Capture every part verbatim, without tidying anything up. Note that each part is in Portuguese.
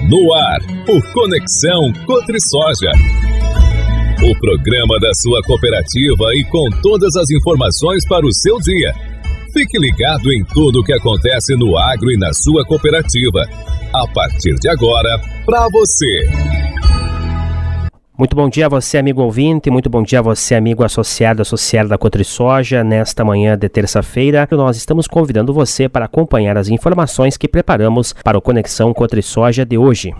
No ar, o Conexão Cotrisoja. O programa da sua cooperativa e com todas as informações para o seu dia. Fique ligado em tudo o que acontece no agro e na sua cooperativa. A partir de agora, para você. Muito bom dia a você, amigo ouvinte, muito bom dia a você, amigo associado, associado da Cotrisoja. Nesta manhã de terça-feira, nós estamos convidando você para acompanhar as informações que preparamos para o Conexão Cotrisoja de hoje.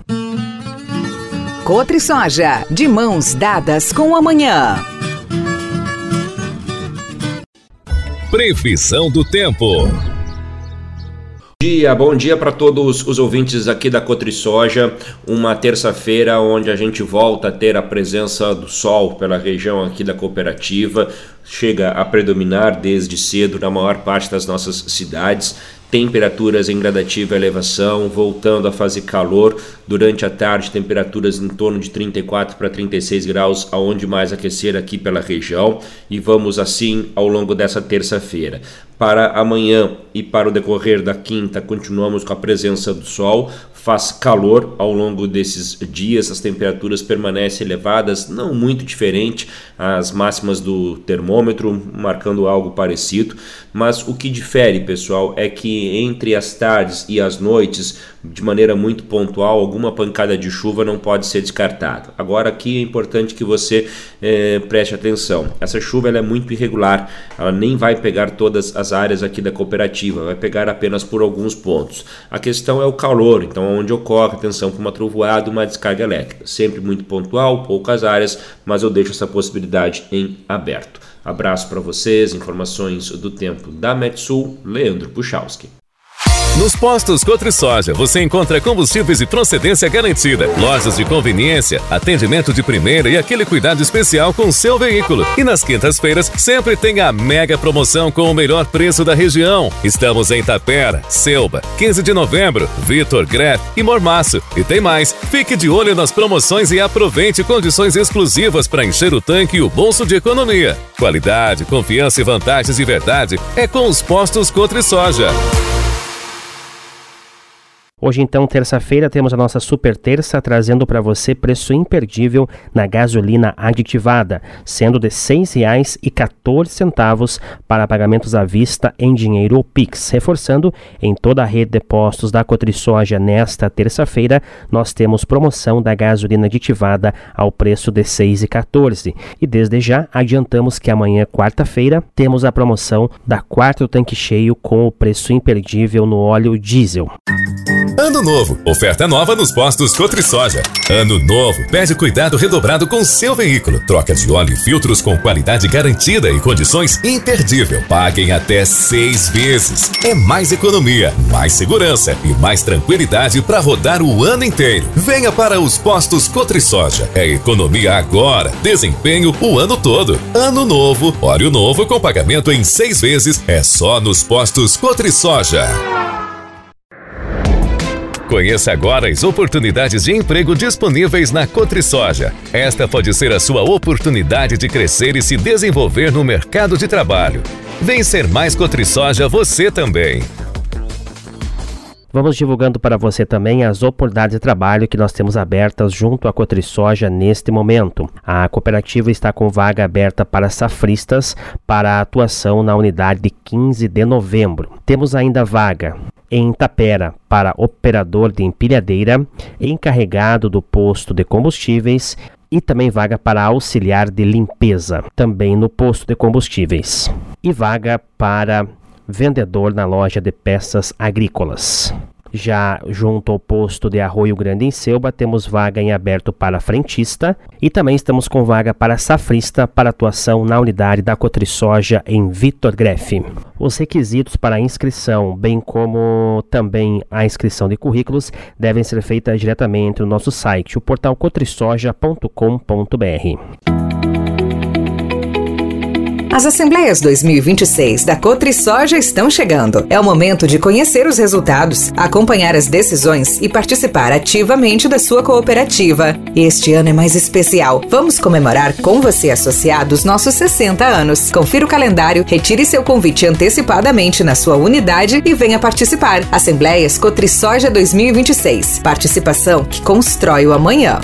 Cotrisoja, de mãos dadas com o amanhã. Previsão do tempo. Bom dia, bom dia para todos os ouvintes aqui da Cotrisoja. Uma terça-feira onde a gente volta a ter a presença do sol pela região aqui da cooperativa. Chega a predominar desde cedo na maior parte das nossas cidades. Temperaturas em gradativa elevação, voltando a fazer calor. Durante a tarde, temperaturas em torno de trinta e quatro para trinta e seis graus, aonde mais aquecer aqui pela região. E vamos assim ao longo dessa terça-feira. Para amanhã e para o decorrer da quinta, continuamos com a presença do sol. Faz calor ao longo desses dias, as temperaturas permanecem elevadas, não muito diferente as máximas do termômetro, marcando algo parecido, mas o que difere, pessoal, é que entre as tardes e as noites, de maneira muito pontual, alguma pancada de chuva não pode ser descartada. Agora aqui é importante que você eh, preste atenção, essa chuva ela é muito irregular, ela nem vai pegar todas as áreas aqui da cooperativa, vai pegar apenas por alguns pontos. A questão é o calor, então onde ocorre, atenção para uma trovoada e uma descarga elétrica. Sempre muito pontual, poucas áreas, mas eu deixo essa possibilidade em aberto. Abraço para vocês, informações do tempo da Metsul, Leandro Puchalski. Nos postos Cotrisoja você encontra combustíveis e procedência garantida, lojas de conveniência, atendimento de primeira e aquele cuidado especial com o seu veículo. E nas quintas-feiras sempre tem a mega promoção com o melhor preço da região. Estamos em Tapera, Selba, quinze de novembro, Vitor Greff e Mormaço. E tem mais, fique de olho nas promoções e aproveite condições exclusivas para encher o tanque e o bolso de economia. Qualidade, confiança e vantagens de verdade é com os postos Cotrisoja. Hoje, então, terça-feira, temos a nossa super terça trazendo para você preço imperdível na gasolina aditivada, sendo de seis reais e quatorze centavos para pagamentos à vista em dinheiro ou Pix. Reforçando, em toda a rede de postos da Cotrisoja nesta terça-feira, nós temos promoção da gasolina aditivada ao preço de seis reais e quatorze centavos. E desde já, adiantamos que amanhã, quarta-feira, temos a promoção da quarta tanque cheio com o preço imperdível no óleo diesel. Ano novo, oferta nova nos postos Cotrisoja. Ano novo, pede cuidado redobrado com seu veículo. Troca de óleo e filtros com qualidade garantida e condições imperdível. Paguem até seis vezes. É mais economia, mais segurança e mais tranquilidade para rodar o ano inteiro. Venha para os postos Cotrisoja. É economia agora, desempenho o ano todo. Ano novo, óleo novo com pagamento em seis vezes. É só nos postos Cotrisoja. Conheça agora as oportunidades de emprego disponíveis na Cotrisoja. Esta pode ser a sua oportunidade de crescer e se desenvolver no mercado de trabalho. Vem ser mais Cotrisoja você também. Vamos divulgando para você também as oportunidades de trabalho que nós temos abertas junto à Cotrisoja neste momento. A cooperativa está com vaga aberta para safristas para a atuação na unidade de quinze de novembro. Temos ainda vaga em Tapera para operador de empilhadeira, encarregado do posto de combustíveis e também vaga para auxiliar de limpeza, também no posto de combustíveis. E vaga para vendedor na loja de peças agrícolas. Já junto ao posto de Arroio Grande em Selba, temos vaga em aberto para frentista e também estamos com vaga para safrista para atuação na unidade da Cotrisoja em Vitor Greff. Os requisitos para a inscrição, bem como também a inscrição de currículos, devem ser feitas diretamente no nosso site, o portal cotrisoja ponto com ponto br. As Assembleias dois mil e vinte e seis da CotriSoja estão chegando. É o momento de conhecer os resultados, acompanhar as decisões e participar ativamente da sua cooperativa. Este ano é mais especial. Vamos comemorar com você associado os nossos sessenta anos. Confira o calendário, retire seu convite antecipadamente na sua unidade e venha participar. Assembleias CotriSoja dois mil e vinte e seis. Participação que constrói o amanhã.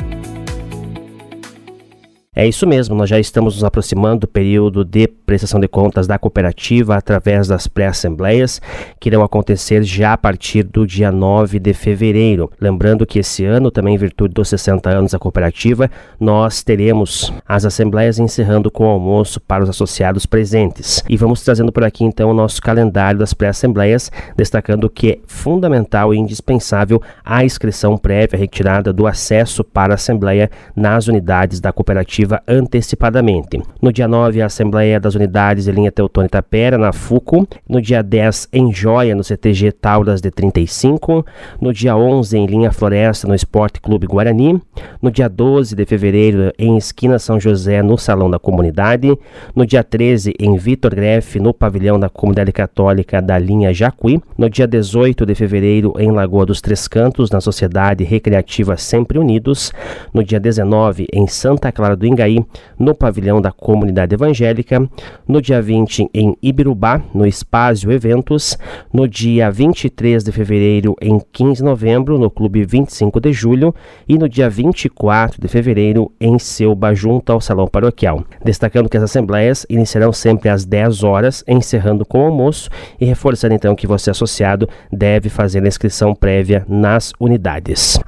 É isso mesmo, nós já estamos nos aproximando do período de prestação de contas da cooperativa através das pré-assembleias, que irão acontecer já a partir do dia nove de fevereiro. Lembrando que esse ano, também em virtude dos sessenta anos da cooperativa, nós teremos as assembleias encerrando com o almoço para os associados presentes. E vamos trazendo por aqui então o nosso calendário das pré-assembleias, destacando que é fundamental e indispensável a inscrição prévia retirada do acesso para a assembleia nas unidades da cooperativa antecipadamente. No dia nove, a Assembleia das Unidades de Linha Teutônia Itapera, na FUCO. No dia dez, em Joia, no C T G Tauras de trinta e cinco. No dia onze, em Linha Floresta, no Esporte Clube Guarani. No dia doze de fevereiro, em Esquina São José, no Salão da Comunidade. No dia treze, em Vitor Greff, no Pavilhão da Comunidade Católica da Linha Jacuí. No dia dezoito de fevereiro, em Lagoa dos Três Cantos, na Sociedade Recreativa Sempre Unidos. No dia dezenove, em Santa Clara do Ingaí, no Pavilhão da Comunidade Evangélica. No dia vinte, em Ibirubá, no Espásio Eventos. No dia vinte e três de fevereiro, em quinze de novembro, no Clube vinte e cinco de julho. E no dia vinte e quatro de fevereiro, em Selba, junto ao Salão Paroquial. Destacando que as assembleias iniciarão sempre às dez horas, encerrando com o almoço, e reforçando então que você associado deve fazer a inscrição prévia nas unidades.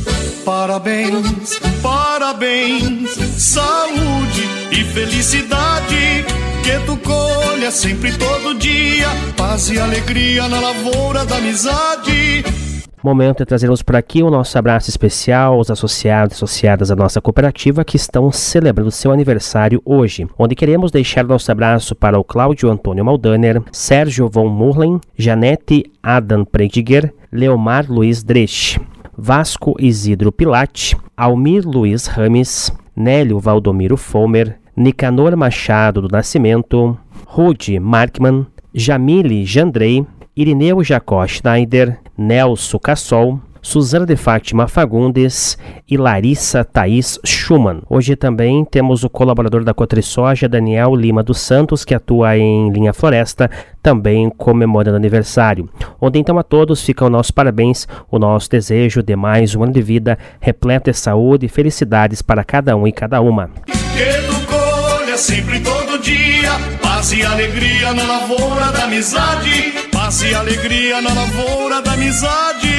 Parabéns, parabéns, saúde e felicidade, que tu colha sempre todo dia, paz e alegria na lavoura da amizade. Momento é trazermos por aqui o nosso abraço especial aos associados e associadas da nossa cooperativa que estão celebrando seu aniversário hoje, onde queremos deixar nosso abraço para o Cláudio Antônio Maldaner, Sérgio von Murlen, Janete Adam Prediger, Leomar Luiz Dresch, Vasco Isidro Pilate, Almir Luiz Rames, Nélio Valdomiro Fomer, Nicanor Machado do Nascimento, Rude Markman, Jamile Jandrei, Irineu Jacó Schneider, Nelson Cassol, Suzana de Fátima Fagundes e Larissa Thaís Schumann. Hoje também temos o colaborador da CotriSoja, Daniel Lima dos Santos, que atua em Linha Floresta, também comemorando aniversário. Onde então a todos fica o nosso parabéns, o nosso desejo de mais um ano de vida repleto de saúde e felicidades para cada um e cada uma. Que tu colha sempre todo dia, paz e alegria na lavoura da amizade, paz e alegria na lavoura da amizade.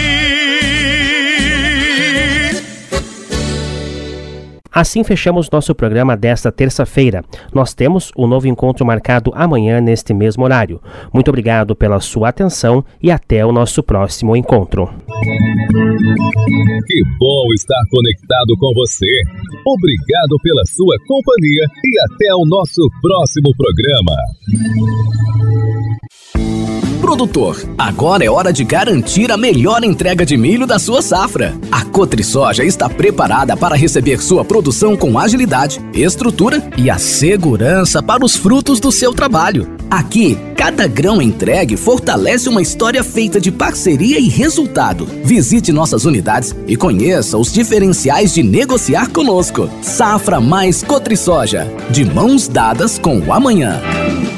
Assim fechamos nosso programa desta terça-feira. Nós temos um novo encontro marcado amanhã neste mesmo horário. Muito obrigado pela sua atenção e até o nosso próximo encontro. Que bom estar conectado com você. Obrigado pela sua companhia e até o nosso próximo programa. Produtor, agora é hora de garantir a melhor entrega de milho da sua safra. A CotriSoja está preparada para receber sua produção com agilidade, estrutura e a segurança para os frutos do seu trabalho. Aqui, cada grão entregue fortalece uma história feita de parceria e resultado. Visite nossas unidades e conheça os diferenciais de negociar conosco. Safra mais CotriSoja, de mãos dadas com o amanhã.